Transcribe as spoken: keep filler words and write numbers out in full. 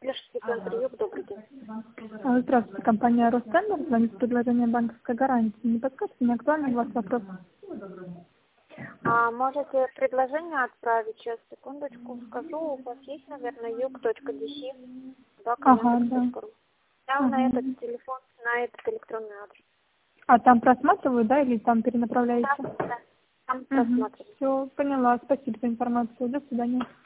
Пишите Центр-Юг, добрый день. А, Здравствуйте, компания Ростендер, звонит с предложением банковской гарантии. Не подскажете, мне актуальный у вас вопрос? А можете предложение отправить? Сейчас, секундочку, скажу. У вас есть, наверное, юг.dc. Ага, да. Я Ага. на этот телефон, на этот электронный адрес. А там просматривают, да, или там перенаправляете? Да, да. Там Угу. просматриваю. Все, поняла. Спасибо за информацию. До свидания.